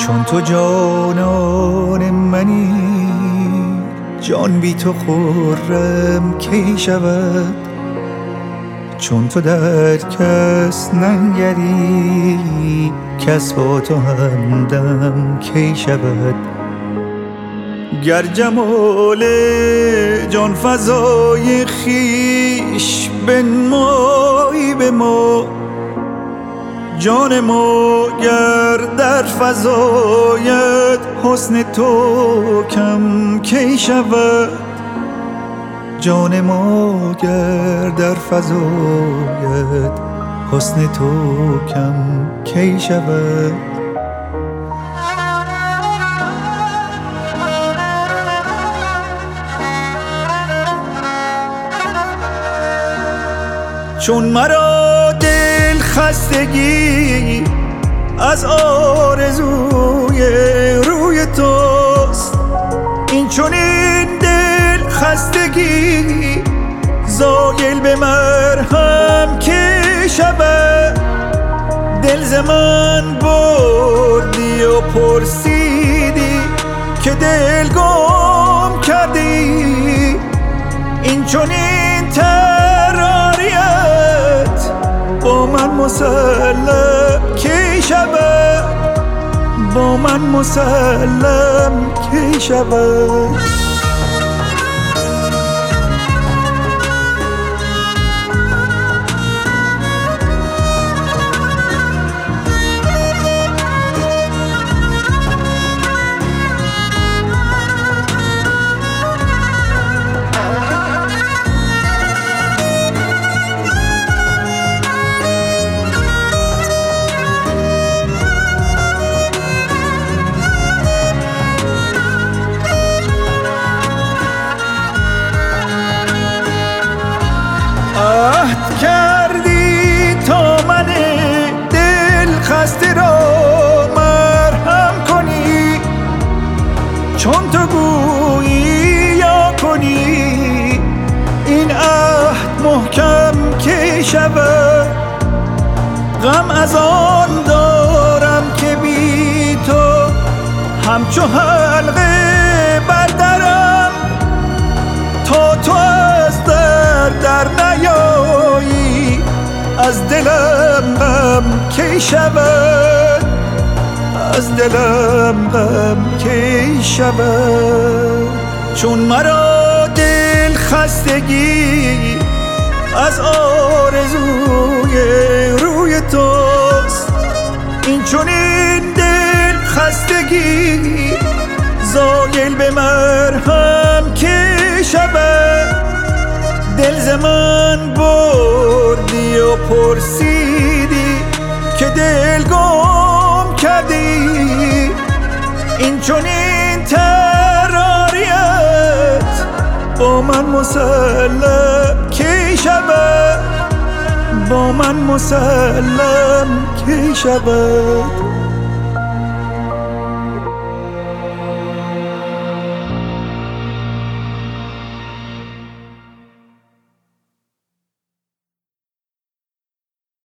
چون تو جانان منی، جان بی تو خرم کی شود؟ چون تو در کس ننگری، کس با تو همدم کی شود؟ گر جمال جان فزای خویش بنمایی به ما، جان ما گر در فزاید حسن تو کم کی شود؟ جان ما گر در فزاید حسن تو کم کی شود؟ چون مرا دل خستگی از آرزوی روی توست، این چنین دل خستگی زایل به مرهم که شود؟ دل ز من بردی و پرسیدی که دل گم کردی، این چنین تراریت با من مسلم کی شود؟ با من مسلم کی شود؟ عهد کردی تا من دل خسته را مرهم کنی، چون تو گویی یا کنی این عهد محکم کی شود؟ غم از آن دارم که بی تو همچو حلقه بر درم، تا تو از در نیایی از دلم غم کی شود؟ از دلم غم کی شود؟ چون مرا دل خستگی از آرزوی روی توست، این چنین دل خستگی زایل به مرهم که شود؟ دل ز من بردی و پرسیدی که دل گم کردی، این چنین تراریت با من مسلم کی شود؟ با من مسلم کی شود؟